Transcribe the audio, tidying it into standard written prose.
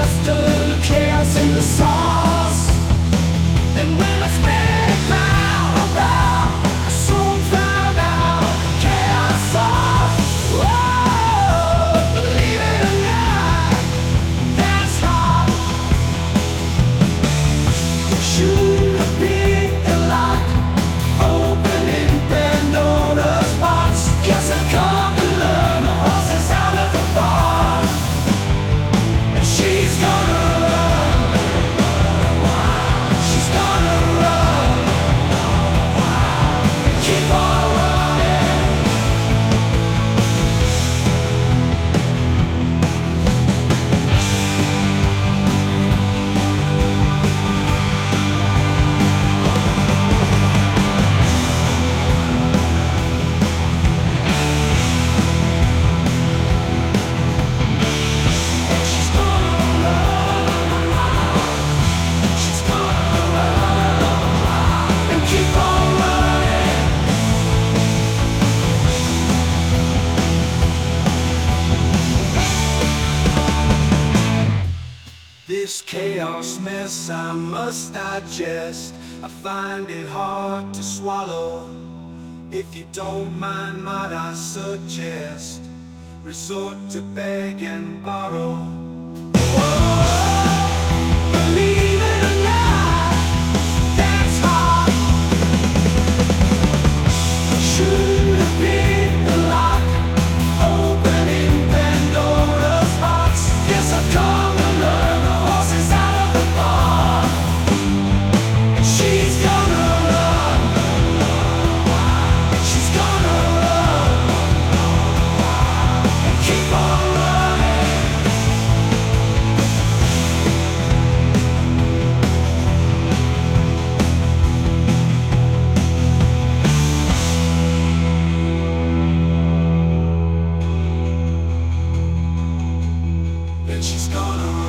just a little chaos in the sauce. And when I spread it round, I soon found out chaos sauce. Whoa, believe it or not, that's hot. Should be a lock, opening Pandora's box. Guess I come to learn the horses out of the barn. And she's gonna run, she's gonna run, keep on running. She's gonna run, she's gonna run, and keep on running. This chaos mess I must digest. I find it hard to swallow. If you don't mind, might I suggest resort to beg and borrow. Whoa, believe it or not, that's hard. Should have been the lock, opening Pandora's box. Guess I've come to learn the horses out of the barn. And she's gonna run, she's gonna run, and keep on running. Then she's gonna run.